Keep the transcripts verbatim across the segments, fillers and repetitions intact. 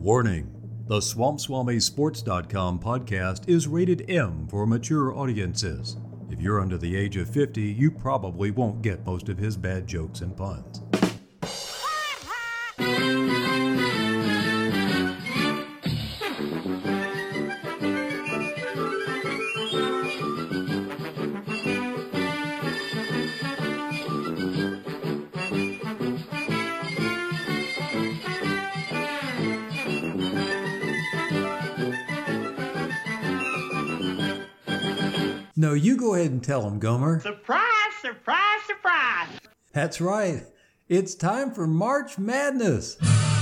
Warning. The Swamp Swami Sports dot com podcast is rated M for mature audiences. If you're under the age of fifty, you probably won't get most of his bad jokes and puns. No, you go ahead and tell him, Gomer. Surprise, surprise, surprise! That's right. It's time for March Madness.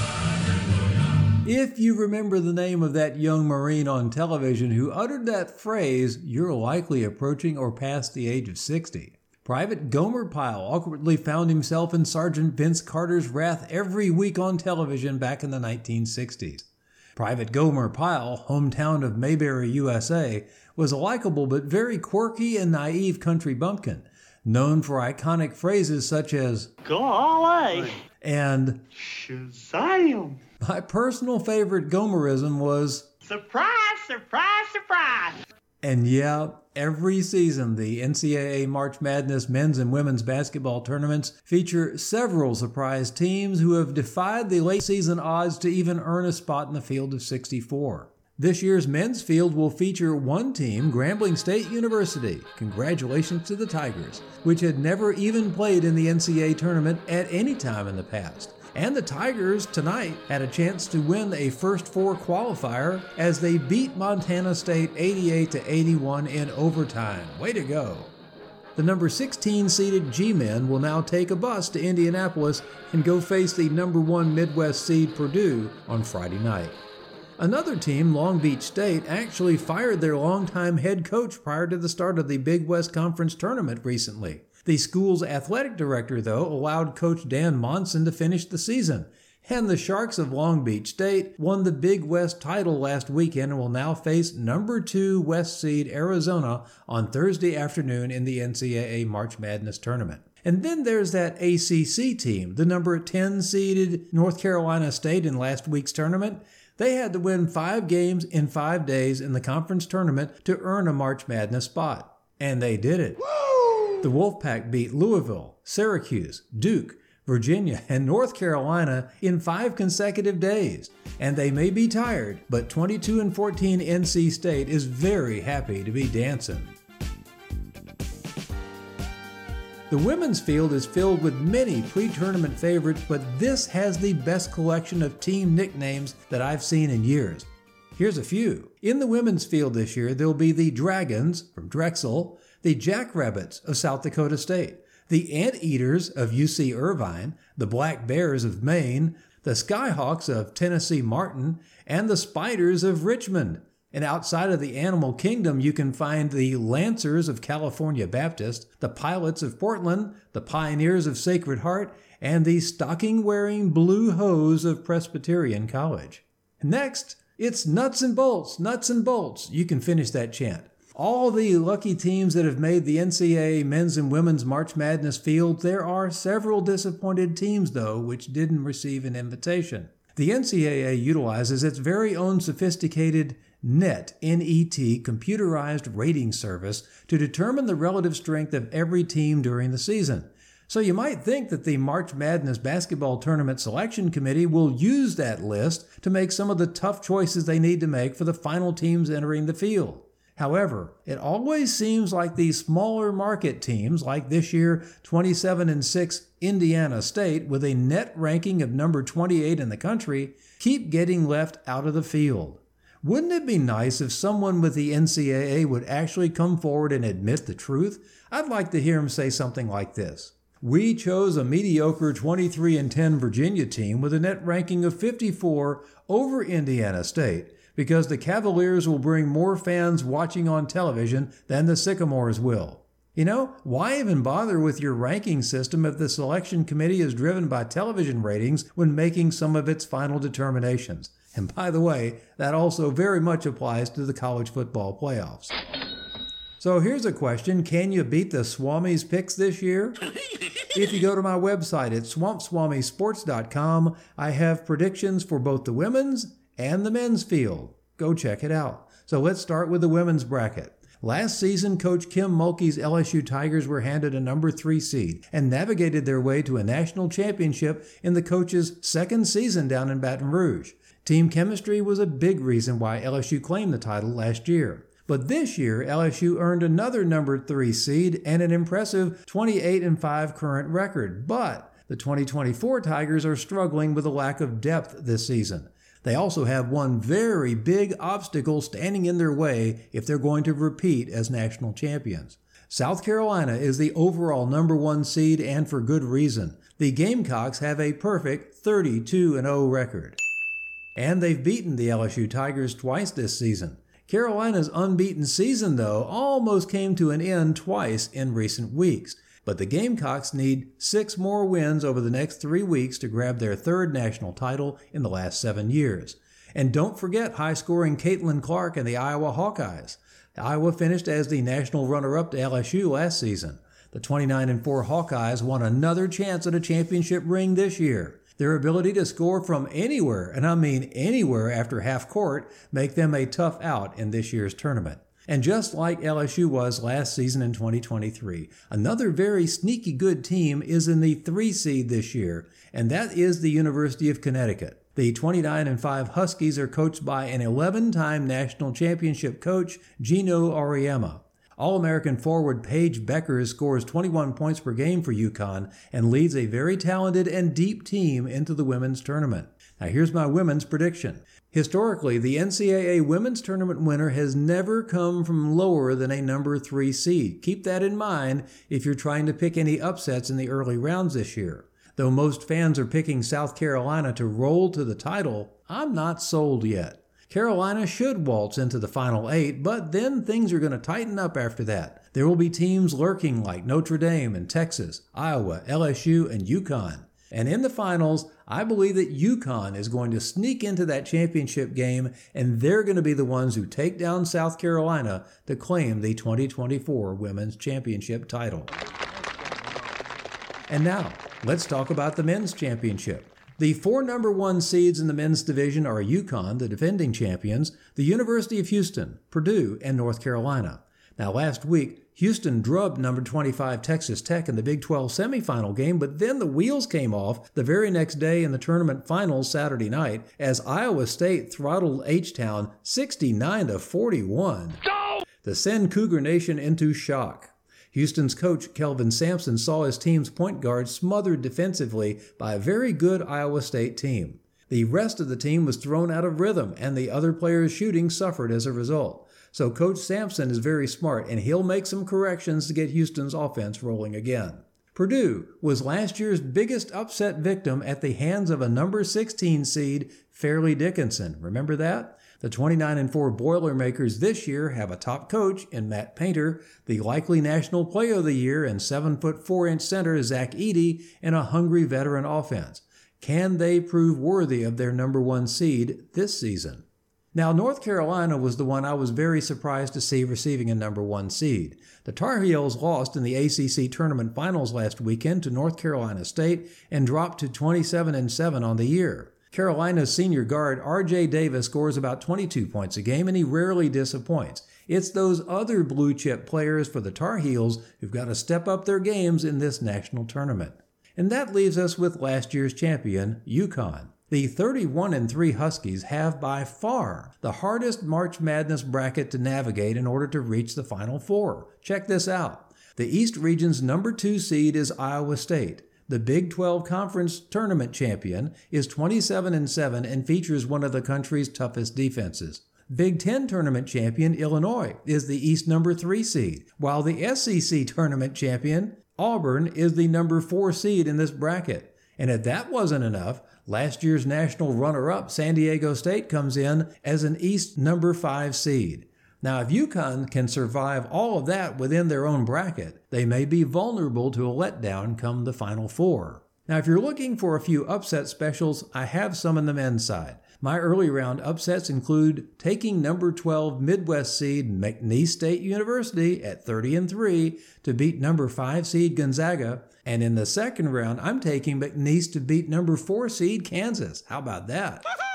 If you remember the name of that young Marine on television who uttered that phrase, you're likely approaching or past the age of sixty. Private Gomer Pyle awkwardly found himself in Sergeant Vince Carter's wrath every week on television back in the nineteen sixties. Private Gomer Pyle, hometown of Mayberry, U S A, was a likable but very quirky and naive country bumpkin, known for iconic phrases such as Golly! and Shazam! My personal favorite Gomerism was Surprise, surprise, surprise! And yeah, every season the N C double A March Madness men's and women's basketball tournaments feature several surprise teams who have defied the late season odds to even earn a spot in the field of sixty-four. This year's men's field will feature one team, Grambling State University. Congratulations to the Tigers, which had never even played in the N C double A tournament at any time in the past. And the Tigers tonight had a chance to win a first four qualifier as they beat Montana State eighty-eight to eighty-one in overtime. Way to go. The number sixteen seeded G-Men will now take a bus to Indianapolis and go face the number one Midwest seed Purdue on Friday night. Another team, Long Beach State, actually fired their longtime head coach prior to the start of the Big West Conference tournament recently. The school's athletic director, though, allowed Coach Dan Monson to finish the season, and the Sharks of Long Beach State won the Big West title last weekend and will now face number two West seed Arizona on Thursday afternoon in the N C double A March Madness tournament. And then there's that A C C team, the number ten seeded North Carolina State in last week's tournament. They had to win five games in five days in the conference tournament to earn a March Madness spot. And they did it. Woo! The Wolfpack beat Louisville, Syracuse, Duke, Virginia, and North Carolina in five consecutive days. And they may be tired, but twenty-two and fourteen N C State is very happy to be dancing. The women's field is filled with many pre-tournament favorites, but this has the best collection of team nicknames that I've seen in years. Here's a few. In the women's field this year, there'll be the Dragons from Drexel, the Jackrabbits of South Dakota State, the Anteaters of U C Irvine, the Black Bears of Maine, the Skyhawks of Tennessee Martin, and the Spiders of Richmond. And outside of the animal kingdom, you can find the Lancers of California Baptist, the Pilots of Portland, the Pioneers of Sacred Heart, and the stocking-wearing Blue Hose of Presbyterian College. Next, it's Nuts and Bolts, Nuts and Bolts. You can finish that chant. All the lucky teams that have made the N C double A men's and women's March Madness field, there are several disappointed teams, though, which didn't receive an invitation. The N C double A utilizes its very own sophisticated NET, N E T, computerized rating service to determine the relative strength of every team during the season. So you might think that the March Madness Basketball Tournament Selection Committee will use that list to make some of the tough choices they need to make for the final teams entering the field. However, it always seems like these smaller market teams, like this year twenty-seven and six Indiana State with a net ranking of number twenty-eight in the country, keep getting left out of the field. Wouldn't it be nice if someone with the N C double A would actually come forward and admit the truth? I'd like to hear him say something like this. We chose a mediocre twenty-three and ten Virginia team with a net ranking of fifty-four over Indiana State because the Cavaliers will bring more fans watching on television than the Sycamores will. You know, why even bother with your ranking system if the selection committee is driven by television ratings when making some of its final determinations? And by the way, that also very much applies to the college football playoffs. So here's a question. Can you beat the Swamis picks this year? If you go to my website at swamp swami sports dot com, I have predictions for both the women's and the men's field. Go check it out. So let's start with the women's bracket. Last season, Coach Kim Mulkey's L S U Tigers were handed a number three seed and navigated their way to a national championship in the coach's second season down in Baton Rouge. Team chemistry was a big reason why L S U claimed the title last year. But this year, L S U earned another number three seed and an impressive twenty-eight and five current record. But the twenty twenty-four Tigers are struggling with a lack of depth this season. They also have one very big obstacle standing in their way if they're going to repeat as national champions. South Carolina is the overall number one seed, and for good reason. The Gamecocks have a perfect thirty-two and oh record. And they've beaten the L S U Tigers twice this season. Carolina's unbeaten season, though, almost came to an end twice in recent weeks. But the Gamecocks need six more wins over the next three weeks to grab their third national title in the last seven years. And don't forget high-scoring Caitlin Clark and the Iowa Hawkeyes. Iowa finished as the national runner-up to L S U last season. The twenty-nine and four Hawkeyes won another chance at a championship ring this year. Their ability to score from anywhere, and I mean anywhere after half court, make them a tough out in this year's tournament. And just like L S U was last season in twenty twenty-three, another very sneaky good team is in the three seed this year, and that is the University of Connecticut. The twenty-nine and five Huskies are coached by an eleven-time national championship coach, Gino Auriemma. All-American forward Paige Beckers scores twenty-one points per game for UConn and leads a very talented and deep team into the women's tournament. Now here's my women's prediction. Historically, the N C double A women's tournament winner has never come from lower than a number three seed. Keep that in mind if you're trying to pick any upsets in the early rounds this year. Though most fans are picking South Carolina to roll to the title, I'm not sold yet. Carolina should waltz into the final eight, but then things are going to tighten up after that. There will be teams lurking like Notre Dame and Texas, Iowa, L S U, and UConn. And in the finals, I believe that UConn is going to sneak into that championship game, and they're going to be the ones who take down South Carolina to claim the twenty twenty-four Women's Championship title. And now, let's talk about the Men's Championship. The four number one seeds in the men's division are UConn, the defending champions, the University of Houston, Purdue, and North Carolina. Now, last week, Houston drubbed number twenty-five Texas Tech in the Big twelve semifinal game, but then the wheels came off the very next day in the tournament finals Saturday night as Iowa State throttled H-Town sixty-nine to forty-one. Go! To send Cougar Nation into shock. Houston's coach, Kelvin Sampson, saw his team's point guard smothered defensively by a very good Iowa State team. The rest of the team was thrown out of rhythm, and the other players' shooting suffered as a result. So Coach Sampson is very smart, and he'll make some corrections to get Houston's offense rolling again. Purdue was last year's biggest upset victim at the hands of a number sixteen seed, Fairleigh Dickinson. Remember that? The twenty-nine and four Boilermakers this year have a top coach in Matt Painter, the likely National Player of the Year and seven foot four inch center Zach Edey, and a hungry veteran offense. Can they prove worthy of their number one seed this season? Now, North Carolina was the one I was very surprised to see receiving a number one seed. The Tar Heels lost in the A C C tournament finals last weekend to North Carolina State and dropped to twenty-seven and seven on the year. Carolina's senior guard R J Davis scores about twenty-two points a game, and he rarely disappoints. It's those other blue-chip players for the Tar Heels who've got to step up their games in this national tournament. And that leaves us with last year's champion, UConn. The thirty-one and three Huskies have by far the hardest March Madness bracket to navigate in order to reach the Final Four. Check this out. The East Region's number two seed is Iowa State. The Big twelve Conference tournament champion is twenty-seven and seven and features one of the country's toughest defenses. Big Ten tournament champion Illinois is the East number three seed, while the S E C tournament champion Auburn is the number four seed in this bracket. And if that wasn't enough, last year's national runner-up San Diego State comes in as an East number five seed. Now, if UConn can survive all of that within their own bracket, they may be vulnerable to a letdown come the Final Four. Now, if you're looking for a few upset specials, I have some on the men's side. My early round upsets include taking number twelve Midwest seed McNeese State University at thirty and three to beat number five seed Gonzaga, and in the second round, I'm taking McNeese to beat number four seed Kansas. How about that?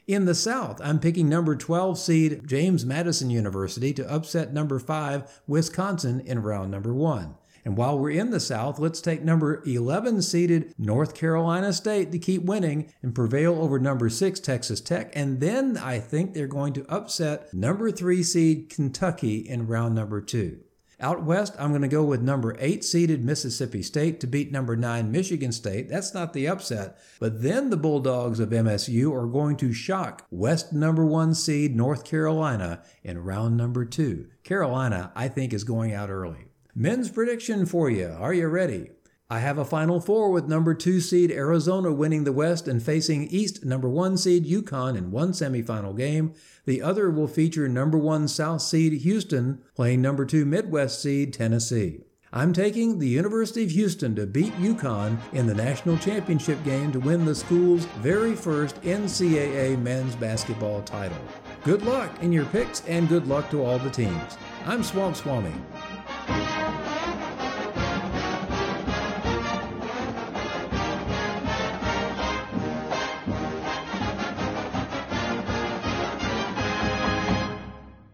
In the South, I'm picking number twelve seed James Madison University to upset number five Wisconsin in round number one. And while we're in the South, let's take number eleven seeded North Carolina State to keep winning and prevail over number six Texas Tech. And then I think they're going to upset number three seed Kentucky in round number two. Out west, I'm going to go with number eight seeded Mississippi State to beat number nine Michigan State. That's not the upset. But then the Bulldogs of M S U are going to shock West number one seed North Carolina in round number two. Carolina, I think, is going out early. Men's prediction for you. Are you ready? I have a Final Four with number two seed Arizona winning the West and facing East number one seed UConn in one semifinal game. The other will feature number one South seed Houston playing number two Midwest seed Tennessee. I'm taking the University of Houston to beat UConn in the national championship game to win the school's very first N C double A men's basketball title. Good luck in your picks and good luck to all the teams. I'm Swamp Swami.